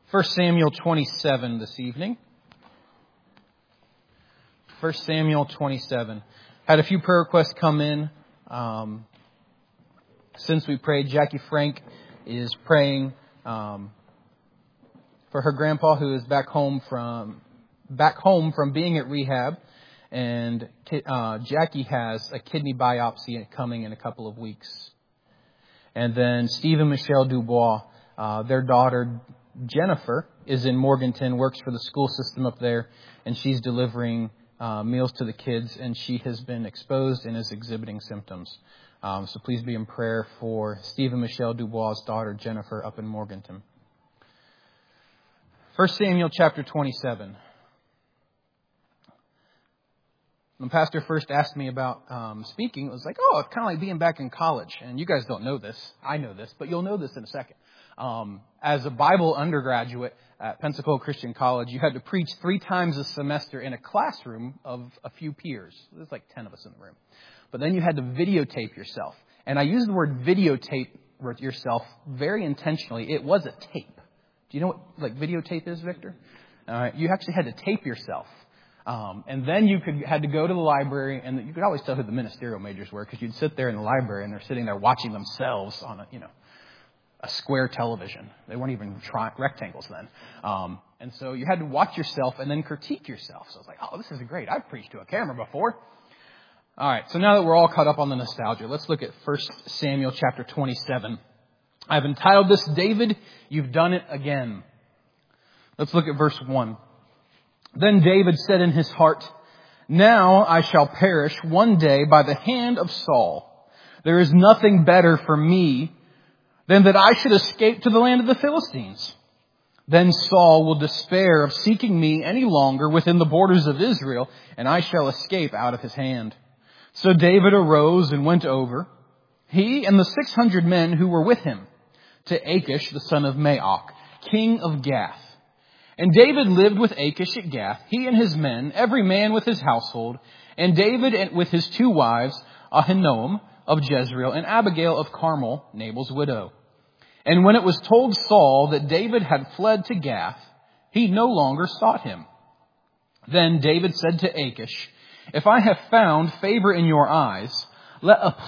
1 Samuel 27 this evening. 1 Samuel 27. Had a few prayer requests come in since we prayed. Jackie Frank is praying for her grandpa who is back home from being at rehab. And Jackie has a kidney biopsy coming in a couple of weeks. And then Steve and Michelle Dubois, their daughter Jennifer, is in Morganton, works for the school system up there, and she's delivering meals to the kids, and she has been exposed and is exhibiting symptoms. So please be in prayer for Steve and Michelle Dubois' daughter Jennifer up in Morganton. 1 Samuel chapter 27. When Pastor first asked me about speaking, it was like, it's kind of like being back in college. And you guys don't know this. I know this, but you'll know this in a second. As a Bible undergraduate at Pensacola Christian College, you had to preach 3 times a semester in a classroom of a few peers. There's like 10 of us in the room. But then you had to videotape yourself. And I use the word videotape yourself very intentionally. It was a tape. Do you know what videotape is, Victor? You actually had to tape yourself. And then you had to go to the library, and you could always tell who the ministerial majors were because you'd sit there in the library and they're sitting there watching themselves on a square television. They weren't even rectangles then. And so you had to watch yourself and then critique yourself. So I was like, this is great. I've preached to a camera before. All right. So now that we're all caught up on the nostalgia, let's look at 1 Samuel chapter 27. I've entitled this, David, You've Done It Again. Let's look at verse 1. Then David said in his heart, Now I shall perish one day by the hand of Saul. There is nothing better for me than that I should escape to the land of the Philistines. Then Saul will despair of seeking me any longer within the borders of Israel, and I shall escape out of his hand. So David arose and went over, he and the 600 men who were with him, to Achish the son of Maoch, king of Gath. And David lived with Achish at Gath, he and his men, every man with his household, and David with his 2 wives, Ahinoam of Jezreel and Abigail of Carmel, Nabal's widow. And when it was told Saul that David had fled to Gath, he no longer sought him. Then David said to Achish, If I have found favor in your eyes, let a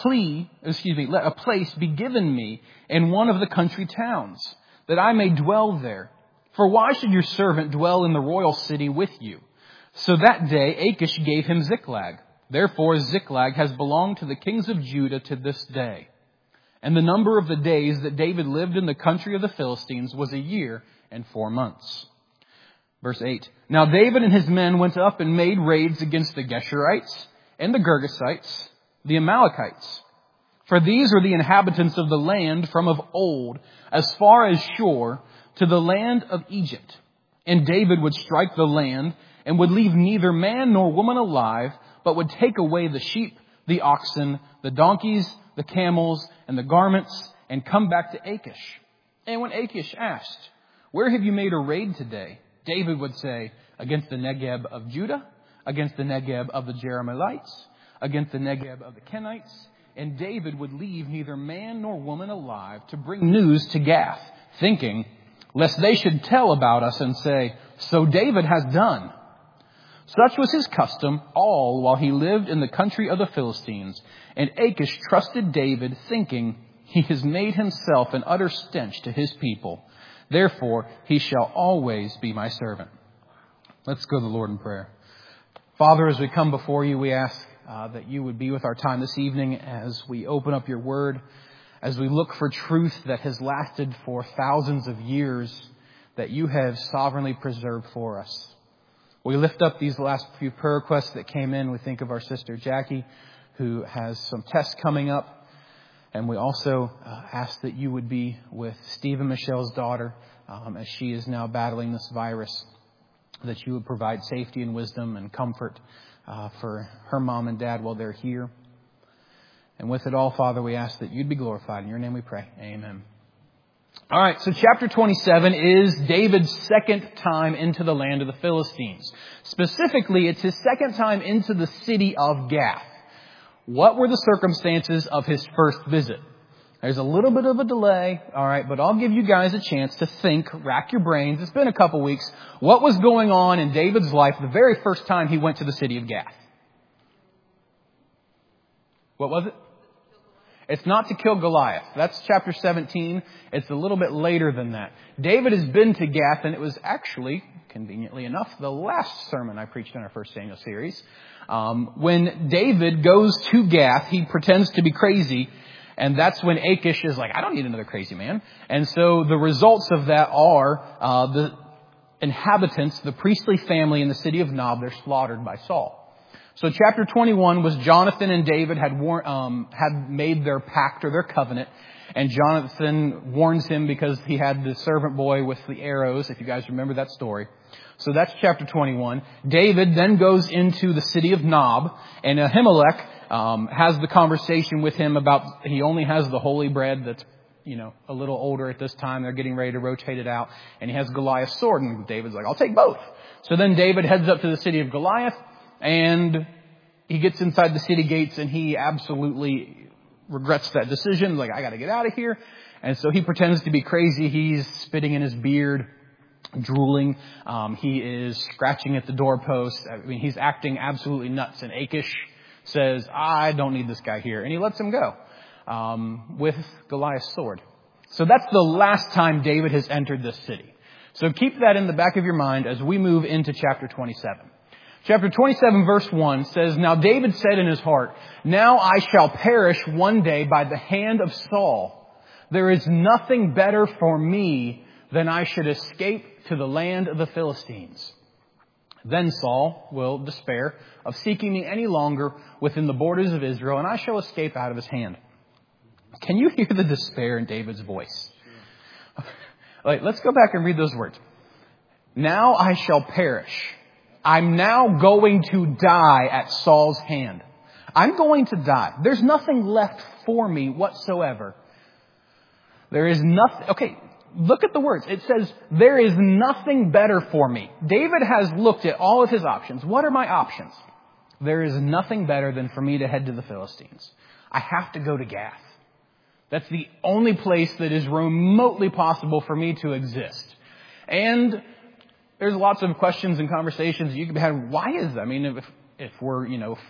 place be given me in one of the country towns, that I may dwell there. For why should your servant dwell in the royal city with you? So that day Achish gave him Ziklag. Therefore Ziklag has belonged to the kings of Judah to this day. And the number of the days that David lived in the country of the Philistines was 1 year and 4 months. Verse 8. Now David and his men went up and made raids against the Geshurites and the Girgashites, the Amalekites. For these are the inhabitants of the land from of old, as far as Shur, to the land of Egypt. And David would strike the land and would leave neither man nor woman alive, but would take away the sheep, the oxen, the donkeys, the camels, and the garments, and come back to Achish. And when Achish asked, Where have you made a raid today? David would say, Against the Negeb of Judah, against the Negeb of the Jerahmeelites, against the Negeb of the Kenites. And David would leave neither man nor woman alive to bring news to Gath, thinking, lest they should tell about us and say, So David has done. Such was his custom all while he lived in the country of the Philistines. And Achish trusted David, thinking, He has made himself an utter stench to his people. Therefore, he shall always be my servant. Let's go to the Lord in prayer. Father, as we come before you, we ask that you would be with our time this evening as we open up your word, as we look for truth that has lasted for thousands of years that you have sovereignly preserved for us. We lift up these last few prayer requests that came in. We think of our sister Jackie, who has some tests coming up. And we also ask that you would be with Steve and Michelle's daughter as she is now battling this virus, that you would provide safety and wisdom and comfort for her mom and dad while they're here. And with it all, Father, we ask that you'd be glorified. In your name we pray. Amen. All right, so chapter 27 is David's second time into the land of the Philistines. Specifically, it's his second time into the city of Gath. What were the circumstances of his first visit? There's a little bit of a delay, all right, but I'll give you guys a chance to think, rack your brains. It's been a couple weeks. What was going on in David's life the very first time he went to the city of Gath? What was it? It's not to kill Goliath. That's chapter 17. It's a little bit later than that. David has been to Gath, and it was actually, conveniently enough, the last sermon I preached in our First Samuel series. When David goes to Gath, he pretends to be crazy, and that's when Achish is like, I don't need another crazy man. And so the results of that are the inhabitants, the priestly family in the city of Nob, they're slaughtered by Saul. So chapter 21 was Jonathan and David had made their pact or their covenant. And Jonathan warns him because he had the servant boy with the arrows, if you guys remember that story. So that's chapter 21. David then goes into the city of Nob, and Ahimelech has the conversation with him about he only has the holy bread that's, a little older at this time. They're getting ready to rotate it out. And he has Goliath's sword, and David's like, I'll take both. So then David heads up to the city of Goliath, and he gets inside the city gates, and he absolutely regrets that decision. Like, I got to get out of here. And so he pretends to be crazy. He's spitting in his beard, drooling. He is scratching at the doorpost. I mean, he's acting absolutely nuts. And Achish says, I don't need this guy here. And he lets him go with Goliath's sword. So that's the last time David has entered this city. So keep that in the back of your mind as we move into chapter 27. Chapter 27 verse 1 says, Now David said in his heart, Now I shall perish one day by the hand of Saul. There is nothing better for me than I should escape to the land of the Philistines. Then Saul will despair of seeking me any longer within the borders of Israel, and I shall escape out of his hand. Can you hear the despair in David's voice? Let's go back and read those words. Now I shall perish. I'm now going to die at Saul's hand. I'm going to die. There's nothing left for me whatsoever. There is nothing. Okay, look at the words. It says, there is nothing better for me. David has looked at all of his options. What are my options? There is nothing better than for me to head to the Philistines. I have to go to Gath. That's the only place that is remotely possible for me to exist. And there's lots of questions and conversations you could have. Why is that? I mean, if we're,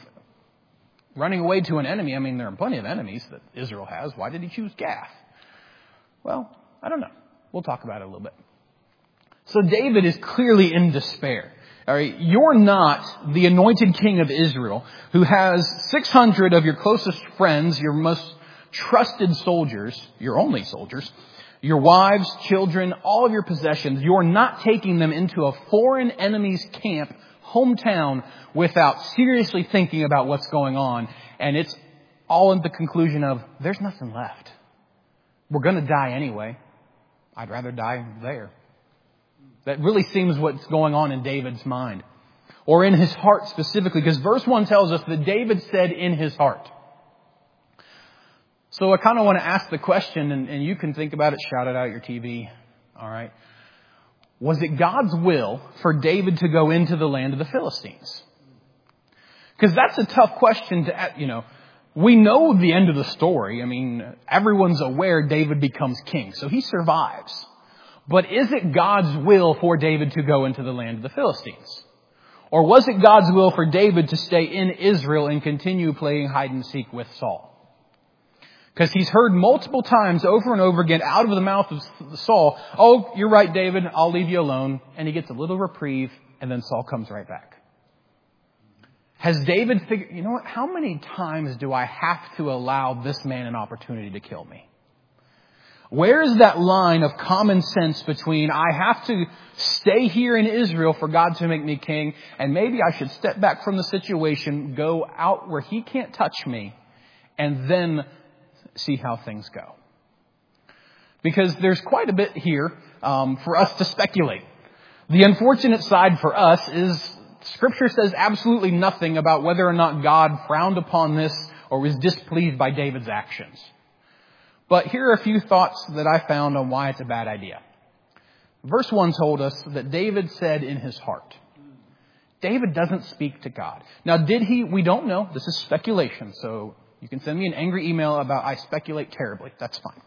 running away to an enemy, I mean, there are plenty of enemies that Israel has. Why did he choose Gath? Well, I don't know. We'll talk about it a little bit. So David is clearly in despair. All right, you're not the anointed king of Israel who has 600 of your closest friends, your most trusted soldiers, your only soldiers, your wives, children, all of your possessions. You're not taking them into a foreign enemy's camp, hometown, without seriously thinking about what's going on. And it's all in the conclusion of, there's nothing left. We're going to die anyway. I'd rather die there. That really seems what's going on in David's mind. Or in his heart specifically, because verse 1 tells us that David said in his heart. So I kind of want to ask the question, and you can think about it, shout it out at your TV. All right. Was it God's will for David to go into the land of the Philistines? Because that's a tough question to, we know the end of the story. I mean, everyone's aware David becomes king, so he survives. But is it God's will for David to go into the land of the Philistines? Or was it God's will for David to stay in Israel and continue playing hide and seek with Saul? Because he's heard multiple times over and over again out of the mouth of Saul, oh, you're right, David, I'll leave you alone. And he gets a little reprieve, and then Saul comes right back. Has David figured, you know what, how many times do I have to allow this man an opportunity to kill me? Where is that line of common sense between I have to stay here in Israel for God to make me king, and maybe I should step back from the situation, go out where he can't touch me, and then see how things go? Because there's quite a bit here for us to speculate. The unfortunate side for us is Scripture says absolutely nothing about whether or not God frowned upon this or was displeased by David's actions. But here are a few thoughts that I found on why it's a bad idea. Verse 1 told us that David said in his heart. David doesn't speak to God. Now, did he? We don't know. This is speculation, so You can send me an angry email about I speculate terribly. That's fine.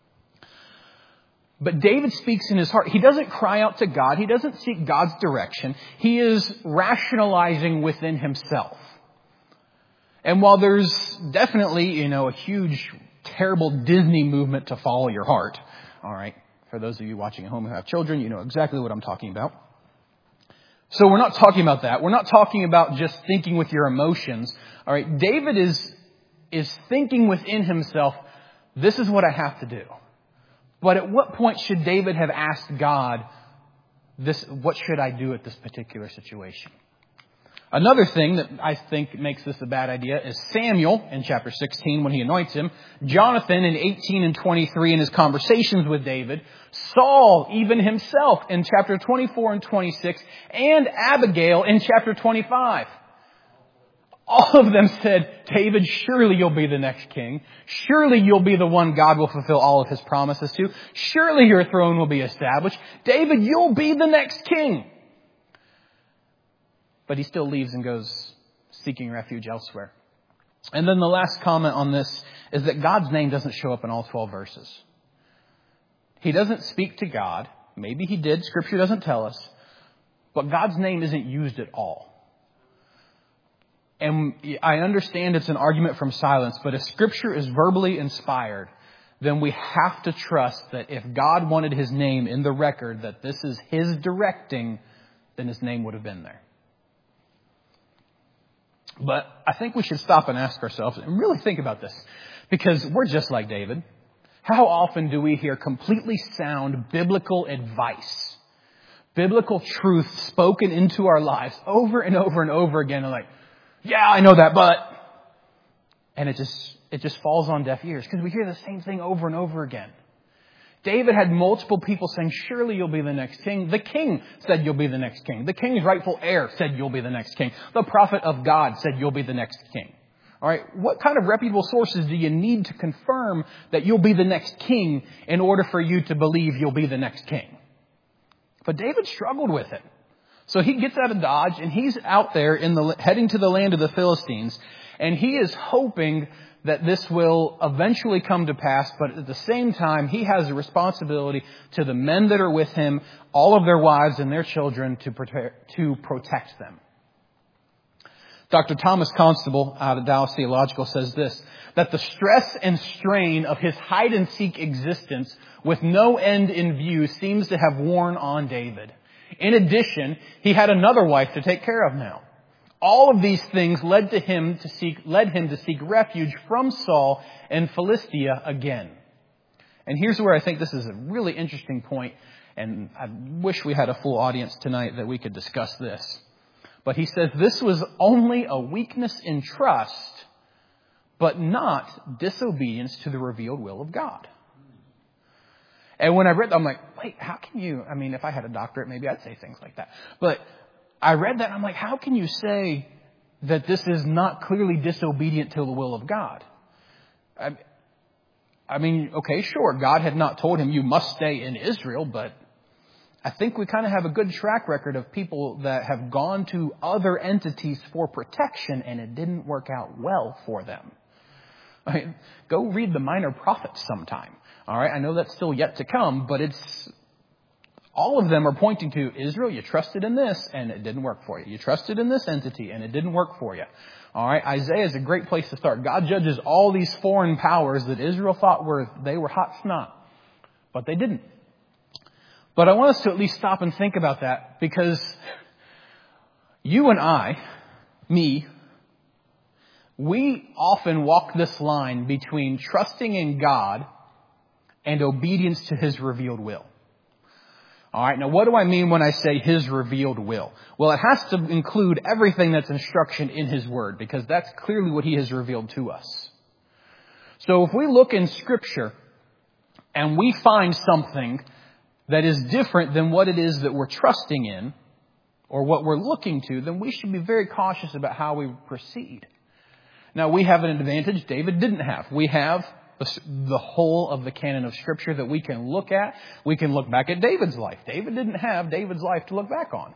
But David speaks in his heart. He doesn't cry out to God. He doesn't seek God's direction. He is rationalizing within himself. And while there's definitely, a huge, terrible Disney movement to follow your heart, all right, for those of you watching at home who have children, you know exactly what I'm talking about. So we're not talking about that. We're not talking about just thinking with your emotions. All right, David is thinking within himself, this is what I have to do. But at what point should David have asked God, what should I do at this particular situation? Another thing that I think makes this a bad idea is Samuel in chapter 16 when he anoints him, Jonathan in 18 and 23 in his conversations with David, Saul even himself in chapter 24 and 26, and Abigail in chapter 25. All of them said, David, surely you'll be the next king. Surely you'll be the one God will fulfill all of his promises to. Surely your throne will be established. David, you'll be the next king. But he still leaves and goes seeking refuge elsewhere. And then the last comment on this is that God's name doesn't show up in all 12 verses. He doesn't speak to God. Maybe he did. Scripture doesn't tell us. But God's name isn't used at all. And I understand it's an argument from silence, but if Scripture is verbally inspired, then we have to trust that if God wanted his name in the record, that this is his directing, then his name would have been there. But I think we should stop and ask ourselves and really think about this, because we're just like David. How often do we hear completely sound biblical advice, biblical truth spoken into our lives over and over and over again? And like, yeah, I know that, but, and it just falls on deaf ears because we hear the same thing over and over again. David had multiple people saying, surely you'll be the next king. The king said you'll be the next king. The king's rightful heir said you'll be the next king. The prophet of God said you'll be the next king. All right. What kind of reputable sources do you need to confirm that you'll be the next king in order for you to believe you'll be the next king? But David struggled with it. So he gets out of Dodge and he's out there heading to the land of the Philistines, and he is hoping that this will eventually come to pass, but at the same time, he has a responsibility to the men that are with him, all of their wives and their children, to protect them. Dr. Thomas Constable out of Dallas Theological says this, that the stress and strain of his hide-and-seek existence with no end in view seems to have worn on David. In addition, he had another wife to take care of now. All of these things led him to seek refuge from Saul and Philistia again. And here's where I think this is a really interesting point, and I wish we had a full audience tonight that we could discuss this. But he says this was only a weakness in trust, but not disobedience to the revealed will of God. And when I read that, I'm like, wait, how can you, if I had a doctorate, maybe I'd say things like that. But I read that and I'm like, how can you say that this is not clearly disobedient to the will of God? Okay, sure, God had not told him you must stay in Israel, but I think we kind of have a good track record of people that have gone to other entities for protection and it didn't work out well for them. Go read the Minor Prophets sometime. All right, I know that's still yet to come, but all of them are pointing to Israel. You trusted in this and it didn't work for you. You trusted in this entity and it didn't work for you. All right. Isaiah is a great place to start. God judges all these foreign powers that Israel thought they were hot snot, but they didn't. But I want us to at least stop and think about that, because you and we often walk this line between trusting in God and obedience to his revealed will. All right, now what do I mean when I say his revealed will? Well, it has to include everything that's instruction in his word, because that's clearly what he has revealed to us. So if we look in Scripture and we find something that is different than what it is that we're trusting in or what we're looking to, then we should be very cautious about how we proceed. Now, we have an advantage David didn't have. We have the whole of the canon of Scripture that we can look at. We can look back at David's life. David didn't have David's life to look back on.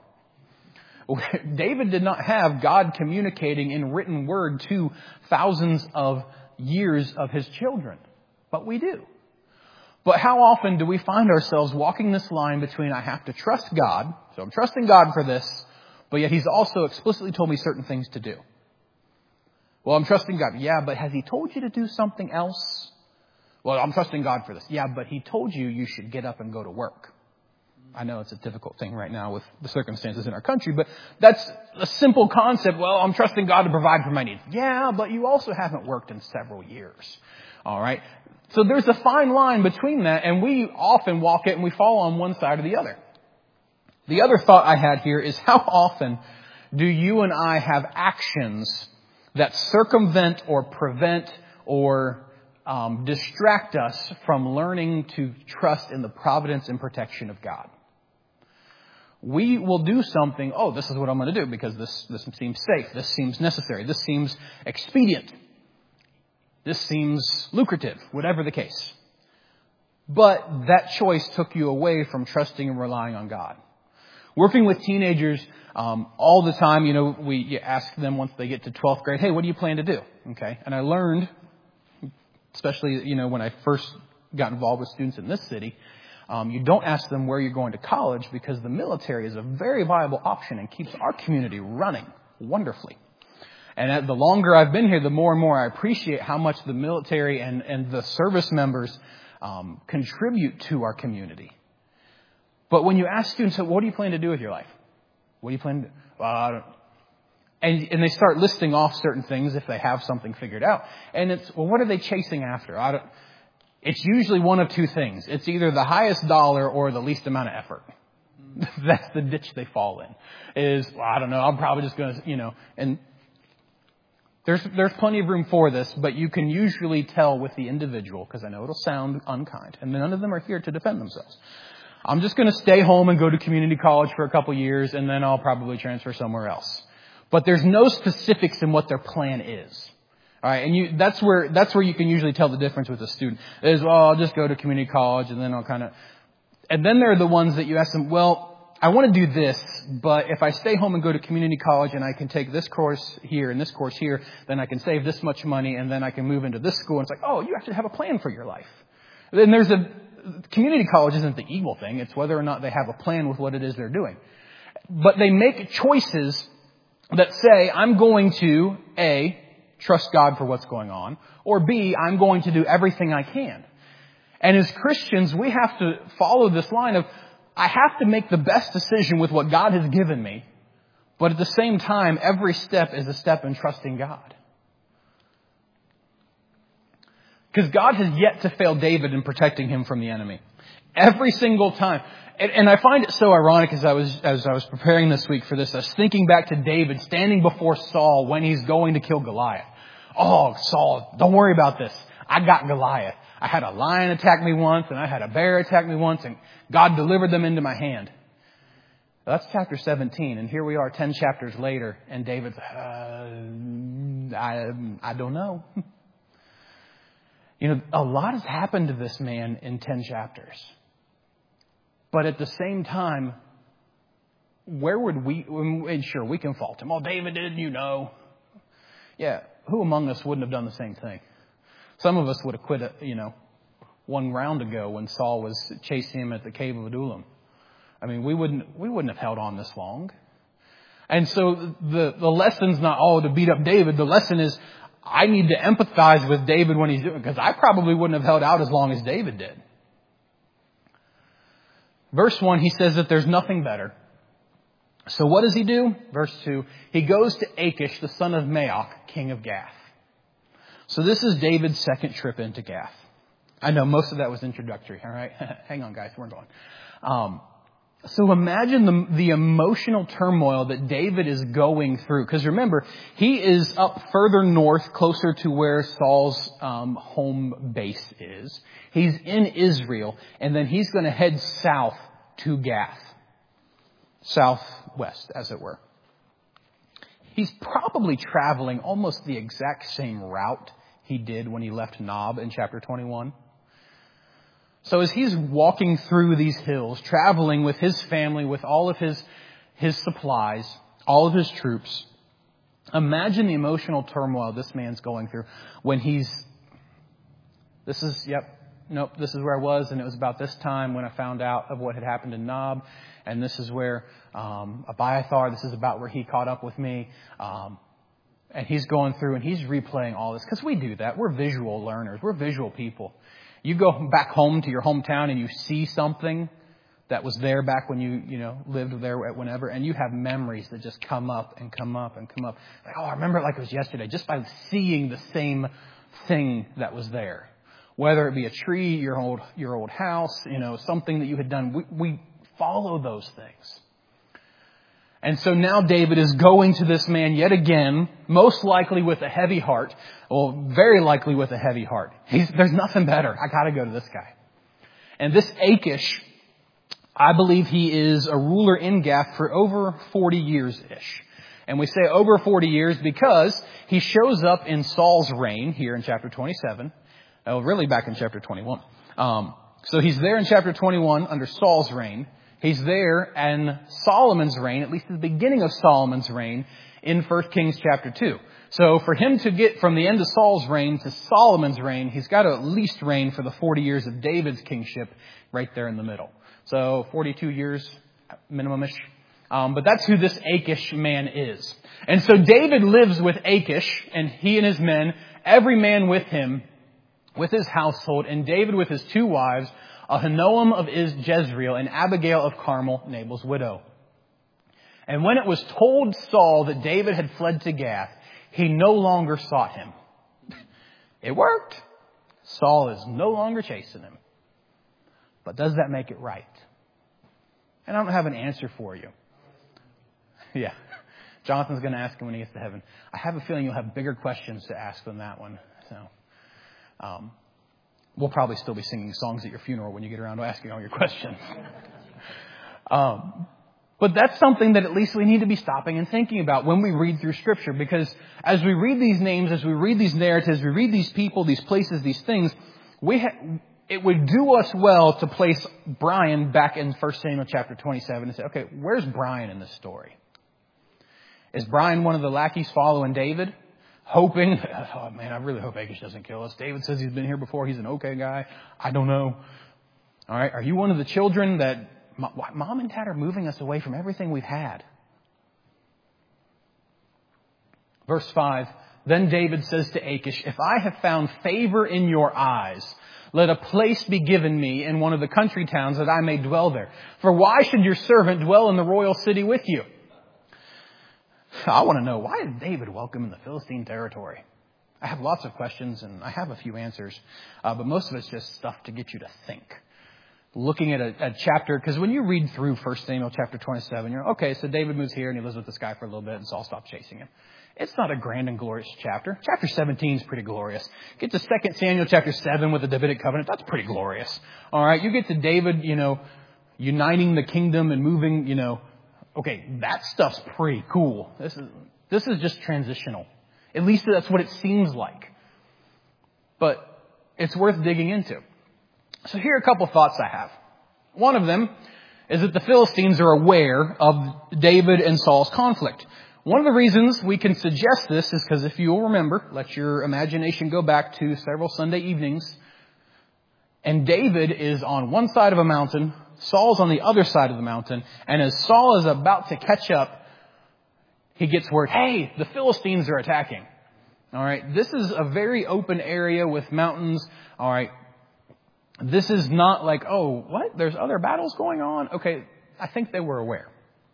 David did not have God communicating in written word to thousands of years of his children. But we do. But how often do we find ourselves walking this line between I have to trust God, so I'm trusting God for this, but yet he's also explicitly told me certain things to do. Well, I'm trusting God. Yeah, but has he told you to do something else? Well, I'm trusting God for this. Yeah, but he told you should get up and go to work. I know it's a difficult thing right now with the circumstances in our country, but that's a simple concept. Well, I'm trusting God to provide for my needs. Yeah, but you also haven't worked in several years. All right. So there's a fine line between that, and we often walk it and we fall on one side or the other. The other thought I had here is how often do you and I have actions that circumvent or prevent or distract us from learning to trust in the providence and protection of God? We will do something, oh, this is what I'm going to do because this seems safe, this seems necessary, this seems expedient, this seems lucrative, whatever the case. But that choice took you away from trusting and relying on God. Working with teenagers all the time, you ask them once they get to 12th grade, hey, what do you plan to do? Okay, and I learned, especially, when I first got involved with students in this city, you don't ask them where you're going to college because the military is a very viable option and keeps our community running wonderfully. And the longer I've been here, the more and more I appreciate how much the military and the service members contribute to our community. But when you ask students, so what do you plan to do with your life? What do you plan to do? Well, I don't. And they start listing off certain things if they have something figured out. And it's, well, what are they chasing after? It's usually one of two things. It's either the highest dollar or the least amount of effort. That's the ditch they fall in. Is, well, I don't know, I'm probably just going to, and there's plenty of room for this, but you can usually tell with the individual, because I know it'll sound unkind, and none of them are here to defend themselves. I'm just going to stay home and go to community college for a couple years, and then I'll probably transfer somewhere else. But there's no specifics in what their plan is. All right, and that's where you can usually tell the difference with a student. Is, well, I'll just go to community college, and then and then there are the ones that you ask them, well, I want to do this, but if I stay home and go to community college and I can take this course here and this course here, then I can save this much money and then I can move into this school. And it's like, oh, you actually have a plan for your life. Then community college isn't the evil thing. It's whether or not they have a plan with what it is they're doing. But they make choices that say, I'm going to, A, trust God for what's going on, or B, I'm going to do everything I can. And as Christians, we have to follow this line of, I have to make the best decision with what God has given me, but at the same time, every step is a step in trusting God. Because God has yet to fail David in protecting him from the enemy. Every single time. And I find it so ironic as I was preparing this week for this, I was thinking back to David standing before Saul when he's going to kill Goliath. Oh, Saul, don't worry about this. I got Goliath. I had a lion attack me once, and I had a bear attack me once, and God delivered them into my hand. That's chapter 17, and here we are 10 chapters later, and David's, I don't know. A lot has happened to this man in 10 chapters. But at the same time, where would sure, we can fault him. Oh, David did, Yeah, who among us wouldn't have done the same thing? Some of us would have quit, one round ago when Saul was chasing him at the cave of Adullam. I mean, we wouldn't have held on this long. And so the lesson's not, to beat up David. The lesson is, I need to empathize with David when he's doing it, because I probably wouldn't have held out as long as David did. Verse 1, he says that there's nothing better. So what does he do? Verse 2, he goes to Achish, the son of Maoch, king of Gath. So this is David's second trip into Gath. I know most of that was introductory, all right? Hang on, guys, we're going. So imagine the emotional turmoil that David is going through. Because remember, he is up further north, closer to where Saul's home base is. He's in Israel, and then he's going to head south to Gath. Southwest, as it were. He's probably traveling almost the exact same route he did when he left Nob in chapter 21. So as he's walking through these hills, traveling with his family, with all of his supplies, all of his troops, imagine the emotional turmoil this man's going through when he's This is where I was, and it was about this time when I found out of what had happened in Nob, and this is where Abiathar, this is about where he caught up with me, and he's going through and he's replaying all this, because we do that. We're visual learners. We're visual people. You go back home to your hometown and you see something that was there back when you lived there whenever, and you have memories that just come up and come up and come up. Like, oh, I remember it like it was yesterday, just by seeing the same thing that was there. Whether it be a tree, your old house, something that you had done, we follow those things. And so now David is going to this man yet again, most likely with a heavy heart. Well, very likely with a heavy heart. There's nothing better. I got to go to this guy. And this Achish, I believe he is a ruler in Gath for over 40 years-ish. And we say over 40 years because he shows up in Saul's reign here in chapter 27. Really back in chapter 21. So he's there in chapter 21 under Saul's reign. He's there in Solomon's reign, at least at the beginning of Solomon's reign, in 1 Kings chapter 2. So for him to get from the end of Saul's reign to Solomon's reign, he's got to at least reign for the 40 years of David's kingship right there in the middle. So 42 years, minimum-ish. But that's who this Achish man is. And so David lives with Achish, and he and his men, every man with him, with his household, and David with his two wives, Ahinoam of Jezreel and Abigail of Carmel, Nabal's widow. And when it was told Saul that David had fled to Gath, he no longer sought him. It worked. Saul is no longer chasing him. But does that make it right? And I don't have an answer for you. Yeah. Jonathan's going to ask him when he gets to heaven. I have a feeling you'll have bigger questions to ask than that one. So, we'll probably still be singing songs at your funeral when you get around to asking all your questions. But that's something that at least we need to be stopping and thinking about when we read through Scripture. Because as we read these names, as we read these narratives, we read these people, these places, these things, it would do us well to place Brian back in 1 Samuel chapter 27 and say, okay, where's Brian in this story? Is Brian one of the lackeys following David? Hoping, oh man, I really hope Achish doesn't kill us. David says he's been here before. He's an okay guy. I don't know. All right. Are you one of the children that mom and dad are moving us away from everything we've had? Verse 5. Then David says to Achish, if I have found favor in your eyes, let a place be given me in one of the country towns that I may dwell there. For why should your servant dwell in the royal city with you? I want to know, why is David welcome in the Philistine territory? I have lots of questions and I have a few answers, but most of it's just stuff to get you to think. Looking at a chapter, because when you read through 1 Samuel chapter 27, you're okay, so David moves here and he lives with this guy for a little bit and Saul stops chasing him. It's not a grand and glorious chapter. Chapter 17 is pretty glorious. Get to 2 Samuel chapter 7 with the Davidic covenant. That's pretty glorious. All right, you get to David, uniting the kingdom and moving, okay, that stuff's pretty cool. This is just transitional. At least that's what it seems like. But it's worth digging into. So here are a couple thoughts I have. One of them is that the Philistines are aware of David and Saul's conflict. One of the reasons we can suggest this is because if you'll remember, let your imagination go back to several Sunday evenings, and David is on one side of a mountain, Saul's on the other side of the mountain, and as Saul is about to catch up, he gets word, hey, the Philistines are attacking. All right, this is a very open area with mountains. All right, this is not like, oh, what? There's other battles going on? Okay, I think they were aware.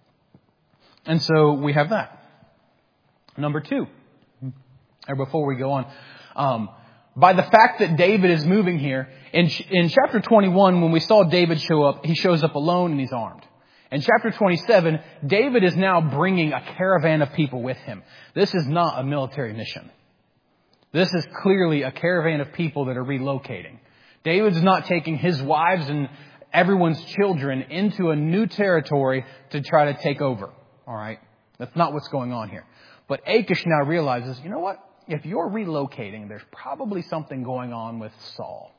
And so we have that. Number two, or before we go on, by the fact that David is moving here, in chapter 21, when we saw David show up, he shows up alone and he's armed. In chapter 27, David is now bringing a caravan of people with him. This is not a military mission. This is clearly a caravan of people that are relocating. David's not taking his wives and everyone's children into a new territory to try to take over. All right? That's not what's going on here. But Achish now realizes, you know what? If you're relocating, there's probably something going on with Saul.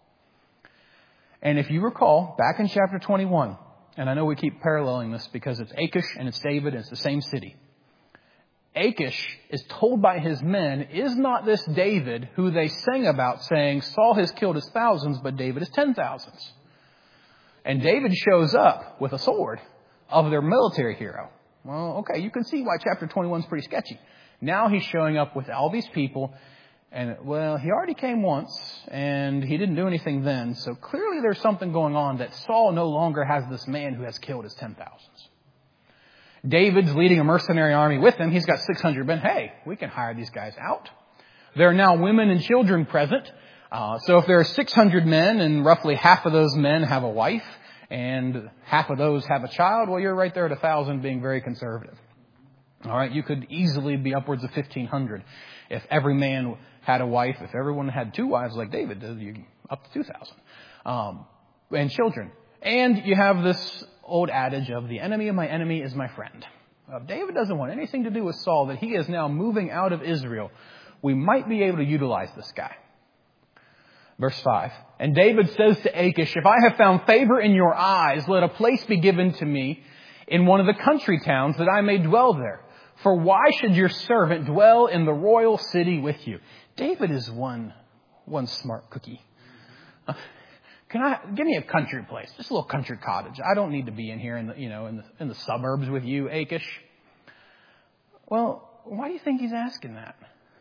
And if you recall, back in chapter 21, and I know we keep paralleling this because it's Achish and it's David and it's the same city. Achish is told by his men, is not this David who they sang about, saying, Saul has killed his thousands, but David his 10,000s? And David shows up with a sword of their military hero. Well, okay, you can see why chapter 21 is pretty sketchy. Now he's showing up with all these people, and, well, he already came once, and he didn't do anything then, so clearly there's something going on that Saul no longer has this man who has killed his 10,000s. David's leading a mercenary army with him. He's got 600 men. Hey, we can hire these guys out. There are now women and children present. So if there are 600 men and roughly half of those men have a wife and half of those have a child, well, you're right there at 1,000 being very conservative. All right, you could easily be upwards of 1,500 if every man had a wife. If everyone had 2 wives like David did, you up to 2,000. And children. And you have this old adage of the enemy of my enemy is my friend. David doesn't want anything to do with Saul, that he is now moving out of Israel. We might be able to utilize this guy. Verse 5. And David says to Achish, if I have found favor in your eyes, let a place be given to me in one of the country towns that I may dwell there. For why should your servant dwell in the royal city with you? David is one smart cookie. Give me a country place, just a little country cottage. I don't need to be in here in the suburbs with you, Achish. Well, why do you think he's asking that?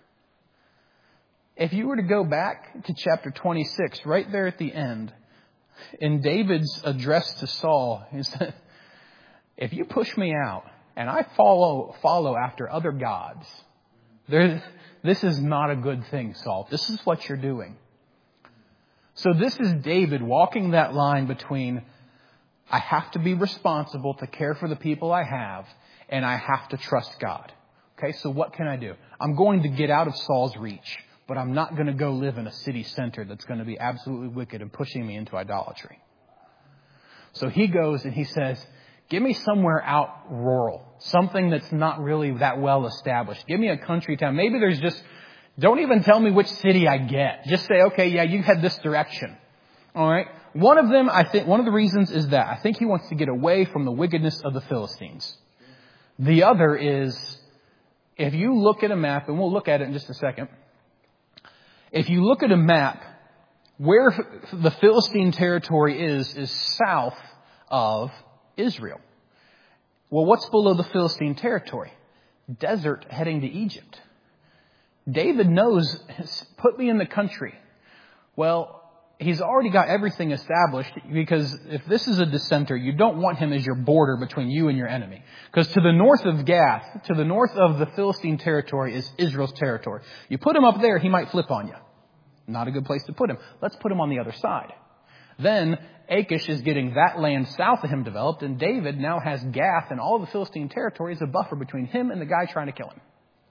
If you were to go back to chapter 26, right there at the end, in David's address to Saul, he said, if you push me out and I follow after other gods, this is not a good thing, Saul. This is what you're doing. So this is David walking that line between I have to be responsible to care for the people I have, and I have to trust God. Okay, so what can I do? I'm going to get out of Saul's reach, but I'm not going to go live in a city center that's going to be absolutely wicked and pushing me into idolatry. So he goes and he says, give me somewhere out rural, something that's not really that well established. Give me a country town. Maybe there's just... Don't even tell me which city I get. Just say, okay, yeah, you head this direction. All right. One of the reasons is that I think he wants to get away from the wickedness of the Philistines. The other is, if you look at a map, and we'll look at it in just a second. If you look at a map, where the Philistine territory is south of Israel. Well, what's below the Philistine territory? Desert heading to Egypt. David knows, put me in the country. Well, he's already got everything established, because if this is a dissenter, you don't want him as your border between you and your enemy. Because to the north of Gath, to the north of the Philistine territory is Israel's territory. You put him up there, he might flip on you. Not a good place to put him. Let's put him on the other side. Then Achish is getting that land south of him developed, and David now has Gath and all the Philistine territory as a buffer between him and the guy trying to kill him.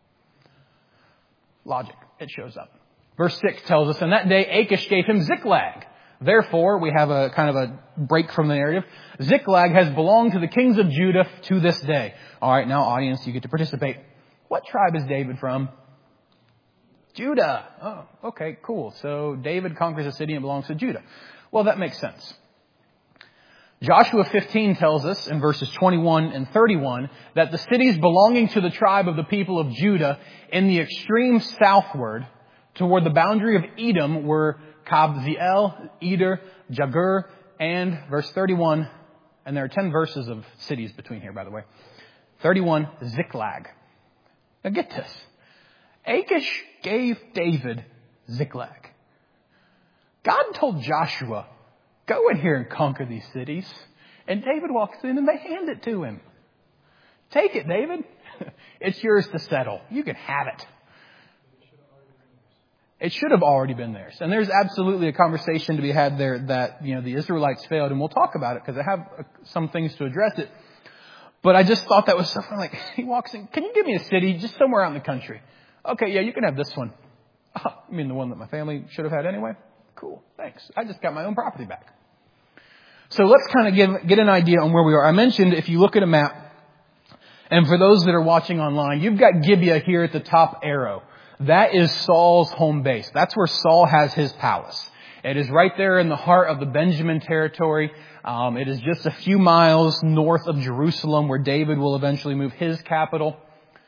Logic. It shows up. Verse 6 tells us, and that day Achish gave him Ziklag. Therefore, we have a kind of a break from the narrative. Ziklag has belonged to the kings of Judah to this day. All right, now audience, you get to participate. What tribe is David from? Judah. Oh, okay, cool. So David conquers a city and belongs to Judah. Well, that makes sense. Joshua 15 tells us in verses 21 and 31 that the cities belonging to the tribe of the people of Judah in the extreme southward toward the boundary of Edom were Kabzeel, Eder, Jagur, and verse 31, and there are 10 verses of cities between here, by the way. 31, Ziklag. Now get this. Achish gave David Ziklag. God told Joshua, go in here and conquer these cities. And David walks in and they hand it to him. Take it, David. It's yours to settle. You can have it. It should have already been theirs. And there's absolutely a conversation to be had there that, the Israelites failed. And we'll talk about it because I have some things to address it. But I just thought that was so fun. Like, he walks in, can you give me a city just somewhere out in the country? Okay, yeah, you can have this one. Oh, you mean the one that my family should have had anyway? Cool, thanks. I just got my own property back. So let's kind of get an idea on where we are. I mentioned if you look at a map, and for those that are watching online, you've got Gibeah here at the top arrow. That is Saul's home base. That's where Saul has his palace. It is right there in the heart of the Benjamin territory. It is just a few miles north of Jerusalem where David will eventually move his capital.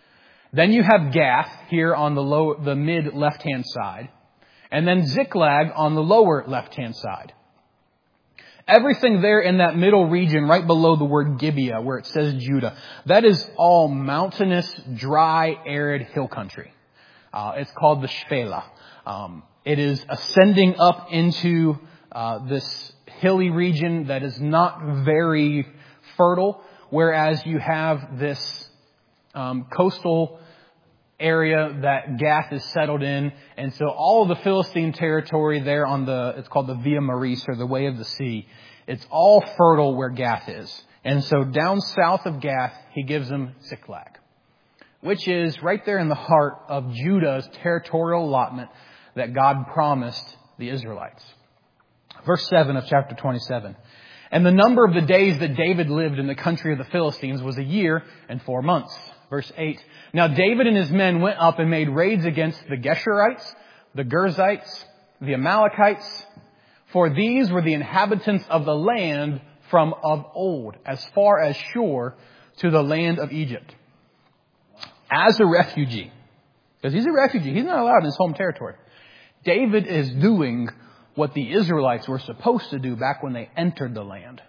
Then you have Gath here on the mid left-hand side. And then Ziklag on the lower left-hand side. Everything there in that middle region, right below the word Gibeah, where it says Judah, that is all mountainous, dry, arid hill country. It's called the Shpela. It is ascending up into this hilly region that is not very fertile, whereas you have this coastal area that Gath is settled in. And so all of the Philistine territory there it's called the Via Maris, or the Way of the Sea. It's all fertile where Gath is. And so down south of Gath, he gives them Ziklag, which is right there in the heart of Judah's territorial allotment that God promised the Israelites. Verse 7 of chapter 27. And the number of the days that David lived in the country of the Philistines was 1 year and 4 months. Verse 8. Now David and his men went up and made raids against the Geshurites, the Girzites, the Amalekites, for these were the inhabitants of the land from of old, as far as Shur to the land of Egypt. As a refugee, because he's a refugee, he's not allowed in his home territory. David is doing what the Israelites were supposed to do back when they entered the land.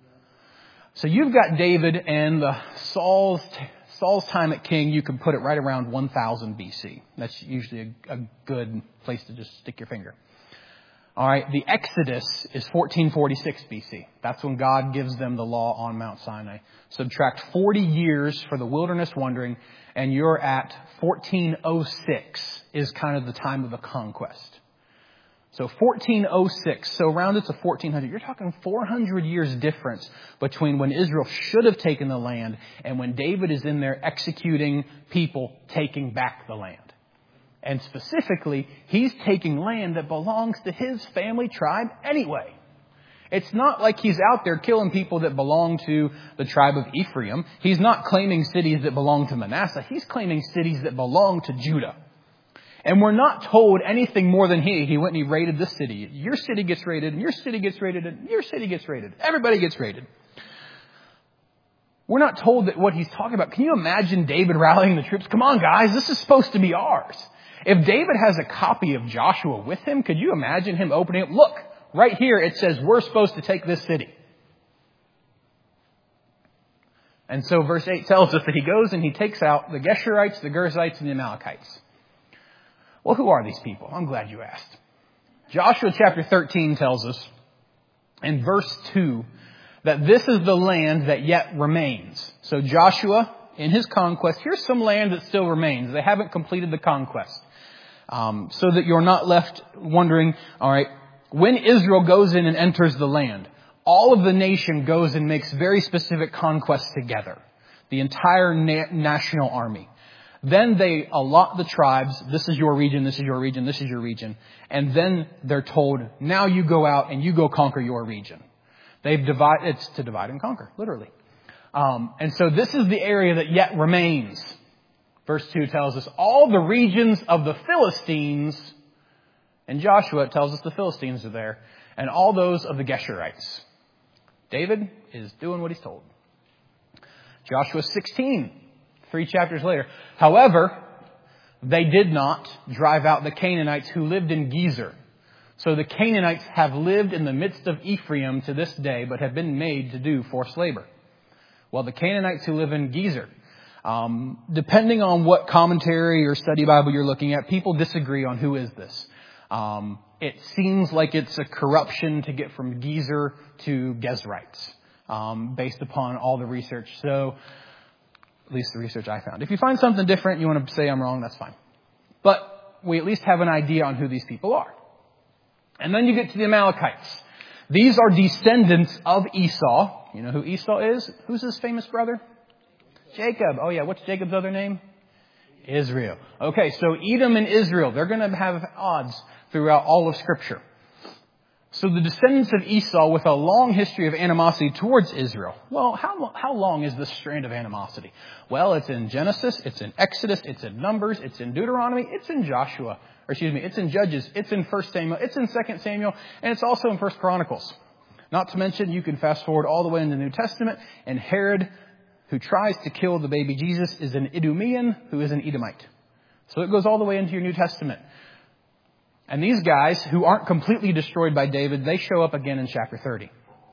So you've got David and Saul's time at king. You can put it right around 1000 BC. That's usually a good place to just stick your finger. All right, the Exodus is 1446 BC. That's when God gives them the law on Mount Sinai. Subtract 40 years for the wilderness wandering, and you're at 1406 is kind of the time of the conquest. So 1406, so round it to 1400. You're talking 400 years difference between when Israel should have taken the land and when David is in there executing people taking back the land. And specifically, he's taking land that belongs to his family tribe anyway. It's not like he's out there killing people that belong to the tribe of Ephraim. He's not claiming cities that belong to Manasseh. He's claiming cities that belong to Judah. And we're not told anything more than he went and he raided this city. Your city gets raided, and your city gets raided, and your city gets raided. Everybody gets raided. We're not told that what he's talking about. Can you imagine David rallying the troops? Come on, guys, this is supposed to be ours. If David has a copy of Joshua with him, could you imagine him opening it? Look, right here it says we're supposed to take this city. And so verse 8 tells us that he goes and he takes out the Geshurites, the Girzites, and the Amalekites. Well, who are these people? I'm glad you asked. Joshua chapter 13 tells us in verse 2 that this is the land that yet remains. So Joshua, in his conquest, here's some land that still remains. They haven't completed the conquest. So that you're not left wondering, all right, when Israel goes in and enters the land, all of the nation goes and makes very specific conquests together. The entire national army. Then they allot the tribes. This is your region, this is your region, this is your region. And then they're told, now you go out and you go conquer your region. It's to divide and conquer, literally. And so this is the area that yet remains. Verse 2 tells us all the regions of the Philistines, and Joshua tells us the Philistines are there, and all those of the Geshurites. David is doing what he's told. Joshua 16, 3 chapters later. However, they did not drive out the Canaanites who lived in Gezer. So the Canaanites have lived in the midst of Ephraim to this day, but have been made to do forced labor. Well, the Canaanites who live in Gezer, depending on what commentary or study Bible you're looking at, people disagree on who is this. It seems like it's a corruption to get from Gezer to Gezrites, based upon all the research. So, at least the research I found. If you find something different, you want to say I'm wrong, that's fine. But we at least have an idea on who these people are. And then you get to the Amalekites. These are descendants of Esau. You know who Esau is? Who's his famous brother? Jacob. Oh yeah, what's Jacob's other name? Israel. Okay, so Edom and Israel, they're going to have odds throughout all of Scripture. So the descendants of Esau with a long history of animosity towards Israel. Well, how long is this strand of animosity? Well, it's in Genesis, it's in Exodus, it's in Numbers, it's in Deuteronomy, it's in Joshua. It's in Judges, it's in 1 Samuel, it's in 2 Samuel, and it's also in 1 Chronicles. Not to mention, you can fast forward all the way in the New Testament, and Herod who tries to kill the baby Jesus is an Idumean who is an Edomite. So it goes all the way into your New Testament. And these guys, who aren't completely destroyed by David, they show up again in chapter 30.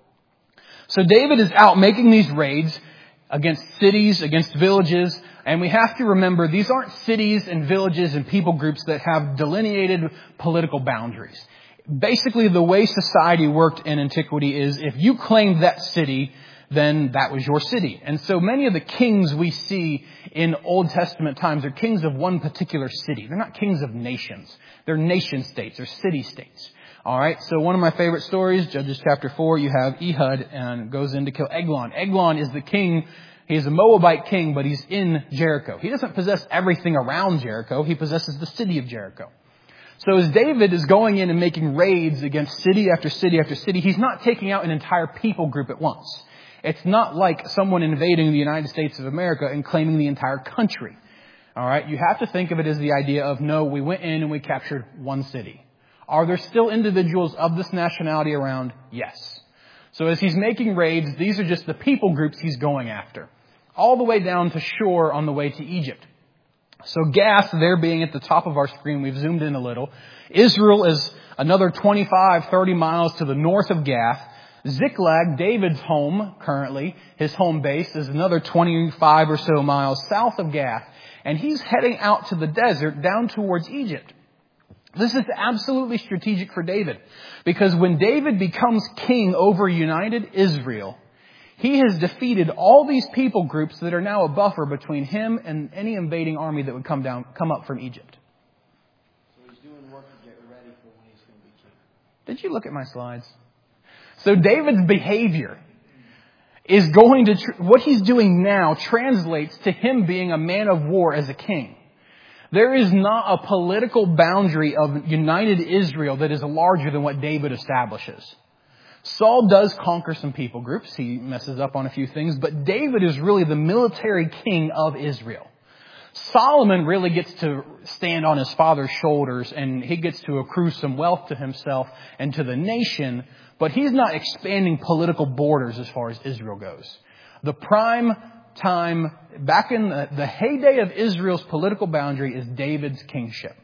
So David is out making these raids against cities, against villages, and we have to remember these aren't cities and villages and people groups that have delineated political boundaries. Basically, the way society worked in antiquity is if you claimed that city, then that was your city. And so many of the kings we see in Old Testament times are kings of one particular city. They're not kings of nations. They're nation states or city states. All right. So one of my favorite stories, Judges chapter 4, you have Ehud and goes in to kill Eglon. Eglon is the king. He's a Moabite king, but he's in Jericho. He doesn't possess everything around Jericho. He possesses the city of Jericho. So as David is going in and making raids against city after city after city, he's not taking out an entire people group at once. It's not like someone invading the United States of America and claiming the entire country. All right. You have to think of it as the idea of, no, we went in and we captured one city. Are there still individuals of this nationality around? Yes. So as he's making raids, these are just the people groups he's going after. All the way down to Shur on the way to Egypt. So Gath, there being at the top of our screen, we've zoomed in a little. Israel is another 25, 30 miles to the north of Gath. Ziklag, David's home currently, his home base, is another 25 or so miles south of Gath. And he's heading out to the desert down towards Egypt. This is absolutely strategic for David. Because when David becomes king over united Israel, he has defeated all these people groups that are now a buffer between him and any invading army that would come up from Egypt. So he's doing work to get ready for when he's going to be king. Did you look at my slides? So David's behavior is going to, what he's doing now translates to him being a man of war as a king. There is not a political boundary of united Israel that is larger than what David establishes. Saul does conquer some people groups. He messes up on a few things. But David is really the military king of Israel. Solomon really gets to stand on his father's shoulders and he gets to accrue some wealth to himself and to the nation. But he's not expanding political borders as far as Israel goes. The prime time, back in the heyday of Israel's political boundary, is David's kingship.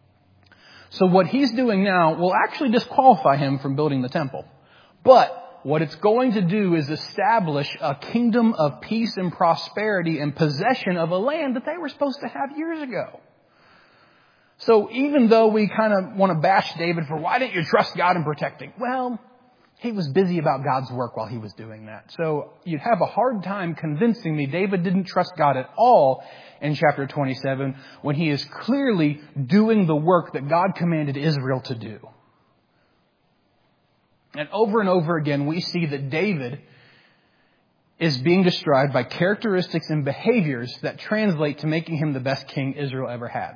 So what he's doing now will actually disqualify him from building the temple. But what it's going to do is establish a kingdom of peace and prosperity and possession of a land that they were supposed to have years ago. So even though we kind of want to bash David for, why didn't you trust God in protecting? Well, he was busy about God's work while he was doing that. So you'd have a hard time convincing me David didn't trust God at all in chapter 27 when he is clearly doing the work that God commanded Israel to do. And over again, we see that David is being described by characteristics and behaviors that translate to making him the best king Israel ever had.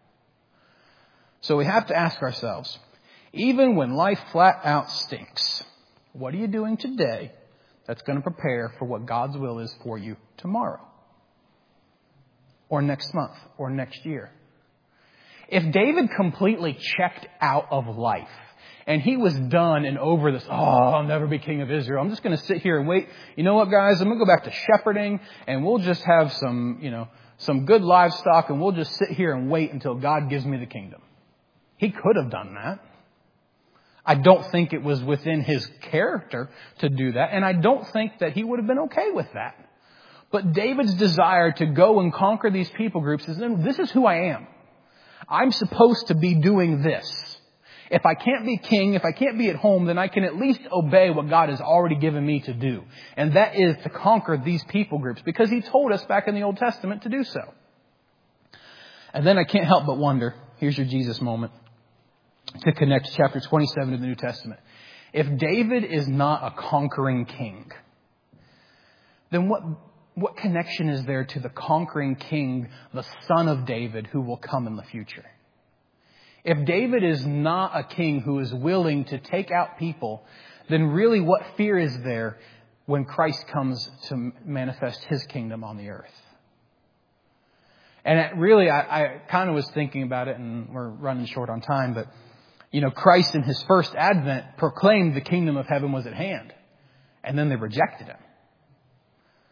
So we have to ask ourselves, even when life flat out stinks, what are you doing today that's going to prepare for what God's will is for you tomorrow? Or next month? Or next year? If David completely checked out of life, and he was done and over this, I'll never be king of Israel. I'm just going to sit here and wait. You know what, guys? I'm going to go back to shepherding and we'll just have some good livestock and we'll just sit here and wait until God gives me the kingdom. He could have done that. I don't think it was within his character to do that. And I don't think that he would have been okay with that. But David's desire to go and conquer these people groups is, this is who I am. I'm supposed to be doing this. If I can't be king, if I can't be at home, then I can at least obey what God has already given me to do. And that is to conquer these people groups, because he told us back in the Old Testament to do so. And then I can't help but wonder, here's your Jesus moment, to connect chapter 27 to the New Testament. If David is not a conquering king, then what connection is there to the conquering king, the son of David, who will come in the future? If David is not a king who is willing to take out people, then really what fear is there when Christ comes to manifest his kingdom on the earth? And I kind of was thinking about it, and we're running short on time, but Christ in his first advent proclaimed the kingdom of heaven was at hand. And then they rejected him.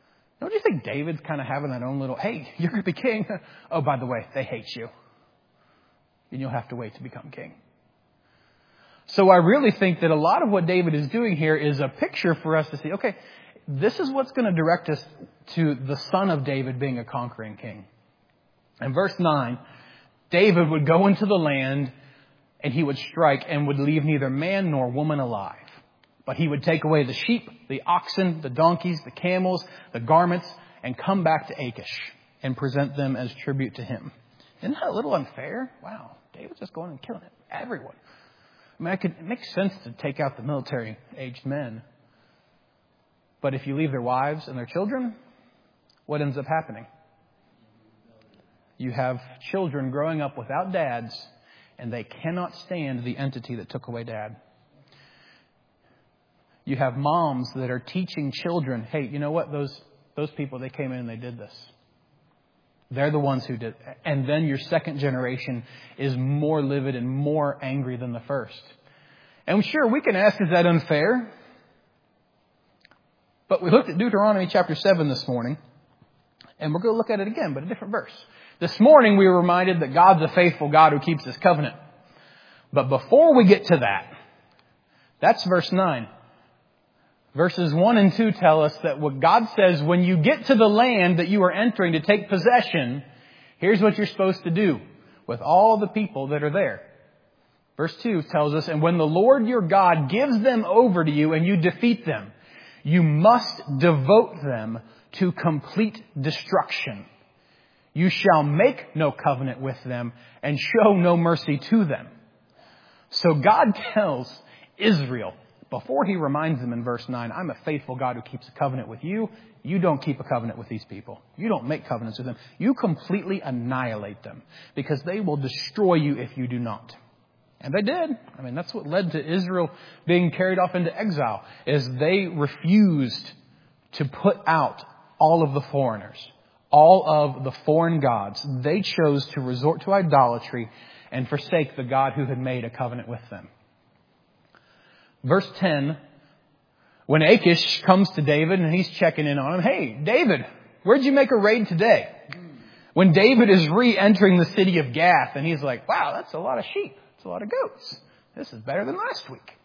Don't you think David's kind of having that own little, hey, you're going to be king. Oh, by the way, they hate you. And you'll have to wait to become king. So I really think that a lot of what David is doing here is a picture for us to see, okay, this is what's going to direct us to the son of David being a conquering king. In verse 9, David would go into the land and he would strike and would leave neither man nor woman alive. But he would take away the sheep, the oxen, the donkeys, the camels, the garments, and come back to Achish and present them as tribute to him. Isn't that a little unfair? Wow, David's just going and killing everyone. I mean, it makes sense to take out the military-aged men. But if you leave their wives and their children, what ends up happening? You have children growing up without dads, and they cannot stand the entity that took away dad. You have moms that are teaching children, hey, you know what? Those people, they came in and they did this. They're the ones who did. And then your second generation is more livid and more angry than the first. And sure, we can ask, is that unfair? But we looked at Deuteronomy chapter 7 this morning, and we're going to look at it again, but a different verse. This morning we were reminded that God's a faithful God who keeps His covenant. But before we get to that, that's verse 9. Verses 1 and 2 tell us that what God says, when you get to the land that you are entering to take possession, here's what you're supposed to do with all the people that are there. Verse 2 tells us, and when the Lord your God gives them over to you and you defeat them, you must devote them to complete destruction. You shall make no covenant with them and show no mercy to them. So God tells Israel, before He reminds them in verse 9, I'm a faithful God who keeps a covenant with you. You don't keep a covenant with these people. You don't make covenants with them. You completely annihilate them because they will destroy you if you do not. And they did. I mean, that's what led to Israel being carried off into exile, is they refused to put out all of the foreigners, all of the foreign gods. They chose to resort to idolatry and forsake the God who had made a covenant with them. Verse 10, when Achish comes to David and he's checking in on him, hey, David, where'd you make a raid today? When David is re-entering the city of Gath and he's like, wow, that's a lot of sheep. That's a lot of goats. This is better than last week.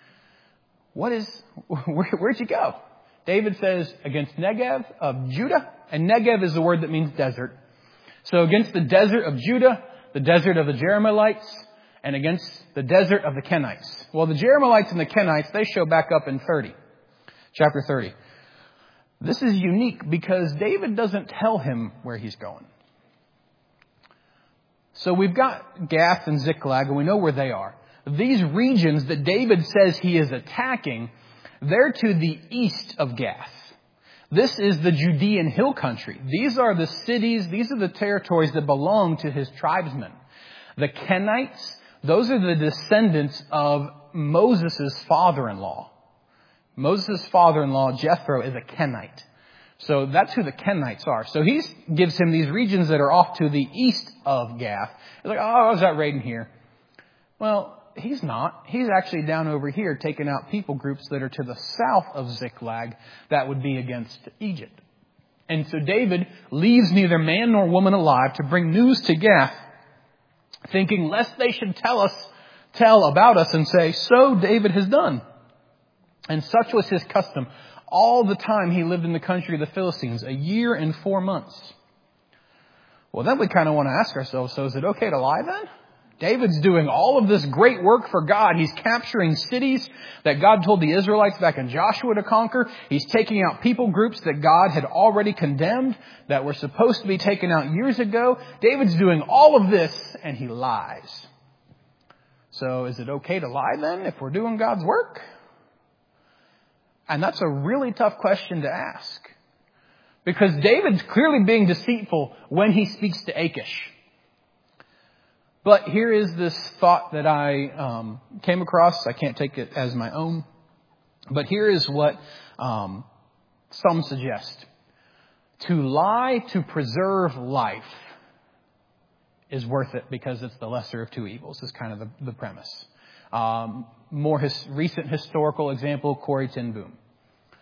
Where'd you go? David says, against Negev of Judah. And Negev is the word that means desert. So against the desert of Judah, the desert of the Jerahmeelites, and against the desert of the Kenites. Well, the Jerahmeelites and the Kenites, they show back up in chapter 30. This is unique because David doesn't tell him where he's going. So we've got Gath and Ziklag, and we know where they are. These regions that David says he is attacking, they're to the east of Gath. This is the Judean hill country. These are the cities, these are the territories that belong to his tribesmen. The Kenites, those are the descendants of Moses' father-in-law. Moses' father-in-law, Jethro, is a Kenite. So that's who the Kenites are. So he gives him these regions that are off to the east of Gath. He's like, oh, I was out raiding here. Well, he's not. He's actually down over here taking out people groups that are to the south of Ziklag that would be against Egypt. And so David leaves neither man nor woman alive to bring news to Gath, thinking lest they should tell about us and say, so David has done. And such was his custom all the time he lived in the country of the Philistines, 1 year and 4 months. Well, then we kind of want to ask ourselves, so is it okay to lie then? David's doing all of this great work for God. He's capturing cities that God told the Israelites back in Joshua to conquer. He's taking out people groups that God had already condemned that were supposed to be taken out years ago. David's doing all of this and he lies. So is it okay to lie then if we're doing God's work? And that's a really tough question to ask. Because David's clearly being deceitful when he speaks to Achish. But here is this thought that I came across. I can't take it as my own. But here is what some suggest. To lie to preserve life is worth it because it's the lesser of two evils, is kind of the premise. More recent historical example, Corrie ten Boom.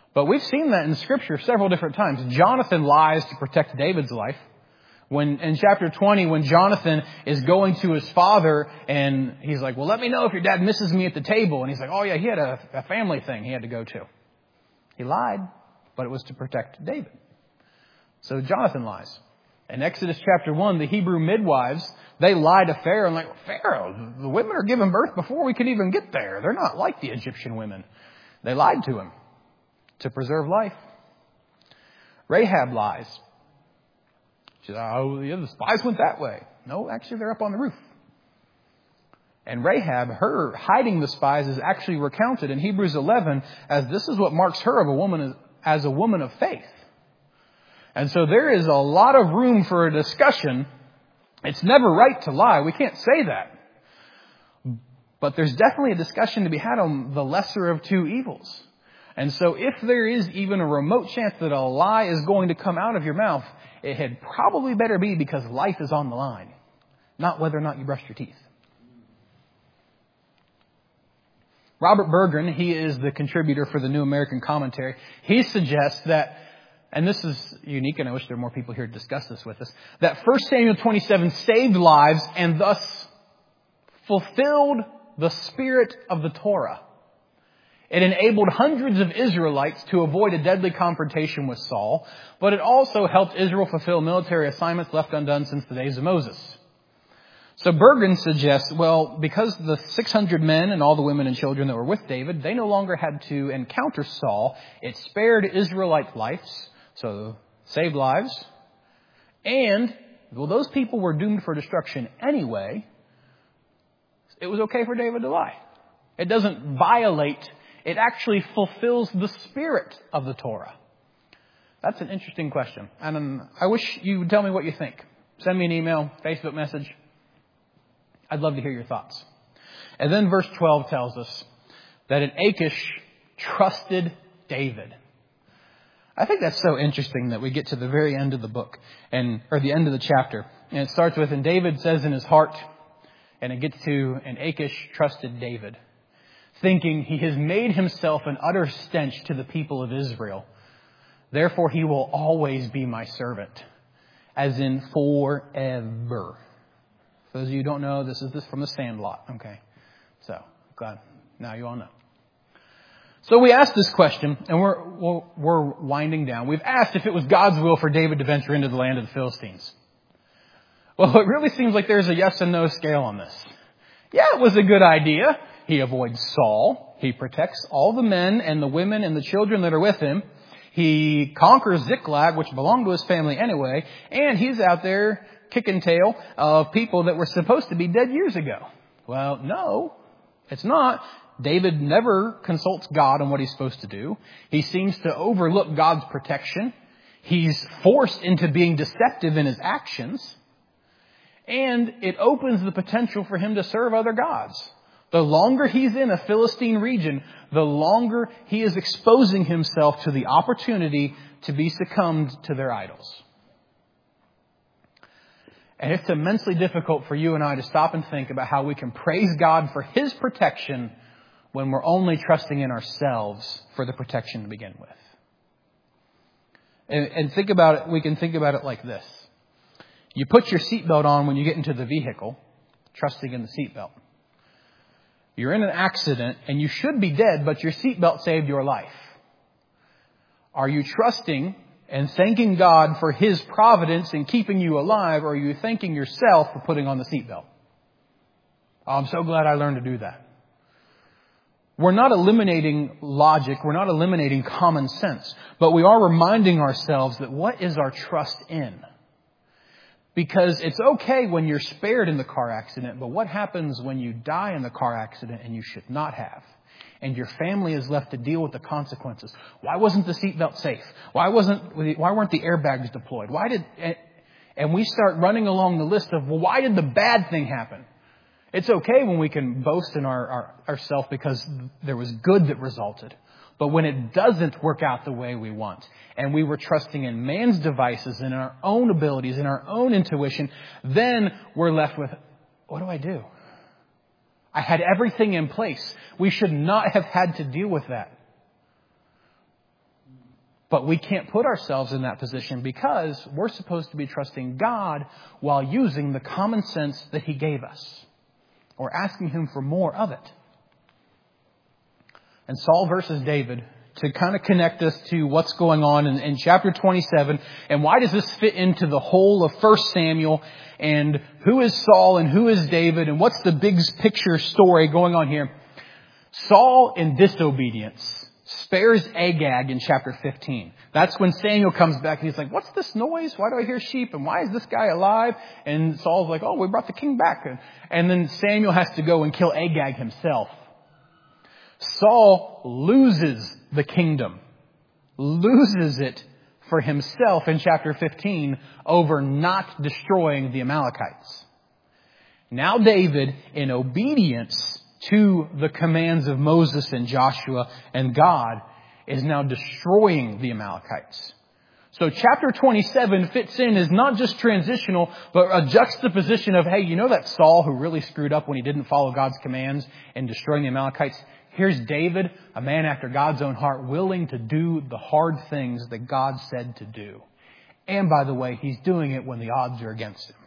But we've seen that in Scripture several different times. Jonathan lies to protect David's life. When in chapter 20, when Jonathan is going to his father and he's like, well, let me know if your dad misses me at the table. And he's like, oh yeah, he had a family thing he had to go to. He lied, but it was to protect David. So Jonathan lies. In Exodus chapter 1, the Hebrew midwives, they lie to Pharaoh and like, Pharaoh, the women are giving birth before we can even get there. They're not like the Egyptian women. They lied to him to preserve life. Rahab lies. She said, oh, yeah, the spies went that way. No, actually, they're up on the roof. And Rahab, her hiding the spies is actually recounted in Hebrews 11 as this is what marks her as a woman of faith. And so there is a lot of room for a discussion. It's never right to lie. We can't say that. But there's definitely a discussion to be had on the lesser of two evils. And so if there is even a remote chance that a lie is going to come out of your mouth, it had probably better be because life is on the line, not whether or not you brush your teeth. Robert Bergen, he is the contributor for the New American Commentary. He suggests that, and this is unique, and I wish there were more people here to discuss this with us, that 1 Samuel 27 saved lives and thus fulfilled the spirit of the Torah. It enabled hundreds of Israelites to avoid a deadly confrontation with Saul, but it also helped Israel fulfill military assignments left undone since the days of Moses. So Bergen suggests, well, because the 600 men and all the women and children that were with David, they no longer had to encounter Saul. It spared Israelite lives, so saved lives. And, well, those people were doomed for destruction anyway. It was okay for David to lie. It doesn't violate, it actually fulfills the spirit of the Torah. That's an interesting question. And I wish you would tell me what you think. Send me an email, Facebook message. I'd love to hear your thoughts. And then verse 12 tells us that an Achish trusted David. I think that's so interesting that we get to the very end of the book, or the end of the chapter. And it starts with, and David says in his heart, and it gets to, and Achish trusted David, thinking he has made himself an utter stench to the people of Israel. Therefore he will always be my servant, as in forever. For those of you who don't know, this is from the Sandlot. Okay. So, glad. Now you all know. So we asked this question, and we're winding down. We've asked if it was God's will for David to venture into the land of the Philistines. Well, it really seems like there's a yes and no scale on this. Yeah, it was a good idea. He avoids Saul. He protects all the men and the women and the children that are with him. He conquers Ziklag, which belonged to his family anyway, and he's out there kicking tail of people that were supposed to be dead years ago. Well, no, it's not. David never consults God on what he's supposed to do. He seems to overlook God's protection. He's forced into being deceptive in his actions. And it opens the potential for him to serve other gods. The longer he's in a Philistine region, the longer he is exposing himself to the opportunity to be succumbed to their idols. And it's immensely difficult for you and I to stop and think about how we can praise God for his protection when we're only trusting in ourselves for the protection to begin with. And think about it, we can think about it like this. You put your seatbelt on when you get into the vehicle, trusting in the seatbelt. You're in an accident and you should be dead, but your seatbelt saved your life. Are you trusting and thanking God for his providence in keeping you alive, or are you thanking yourself for putting on the seatbelt? Oh, I'm so glad I learned to do that. We're not eliminating logic. We're not eliminating common sense. But we are reminding ourselves that what is our trust in? Because it's okay when you're spared in the car accident, but what happens when you die in the car accident and you should not have? And your family is left to deal with the consequences. Why wasn't the seatbelt safe? Why weren't the airbags deployed? And we start running along the list of, well, why did the bad thing happen? It's okay when we can boast in ourselves because there was good that resulted. But when it doesn't work out the way we want, and we were trusting in man's devices, in our own abilities, in our own intuition, then we're left with, what do I do? I had everything in place. We should not have had to deal with that. But we can't put ourselves in that position because we're supposed to be trusting God while using the common sense that He gave us, or asking Him for more of it. And Saul versus David, to kind of connect us to what's going on in chapter 27, and why does this fit into the whole of 1 Samuel, and who is Saul and who is David, and what's the big picture story going on here? Saul, in disobedience, spares Agag in chapter 15. That's when Samuel comes back and he's like, what's this noise? Why do I hear sheep? And why is this guy alive? And Saul's like, oh, we brought the king back. And then Samuel has to go and kill Agag himself. Saul loses the kingdom, loses it for himself in chapter 15 over not destroying the Amalekites. Now David, in obedience to the commands of Moses and Joshua and God, is now destroying the Amalekites. So chapter 27 fits in as not just transitional, but a juxtaposition of, hey, you know that Saul who really screwed up when he didn't follow God's commands and destroying the Amalekites? Here's David, a man after God's own heart, willing to do the hard things that God said to do. And by the way, he's doing it when the odds are against him.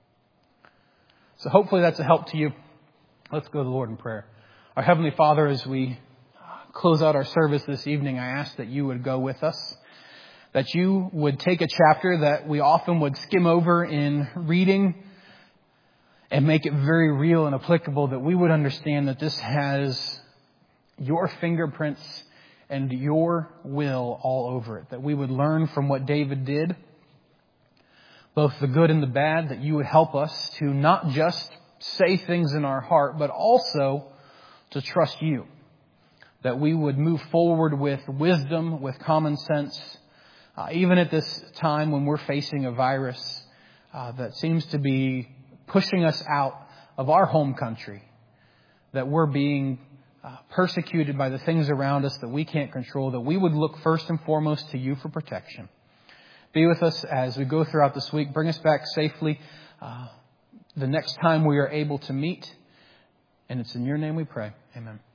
So hopefully that's a help to you. Let's go to the Lord in prayer. Our Heavenly Father, as we close out our service this evening, I ask that you would go with us, that you would take a chapter that we often would skim over in reading and make it very real and applicable, that we would understand that this has your fingerprints and your will all over it, that we would learn from what David did, both the good and the bad, that you would help us to not just say things in our heart, but also to trust you, that we would move forward with wisdom, with common sense, even at this time when we're facing a virus that seems to be pushing us out of our home country, that we're being persecuted by the things around us that we can't control, that we would look first and foremost to you for protection. Be with us as we go throughout this week. Bring us back safely the next time we are able to meet. And it's in your name we pray. Amen.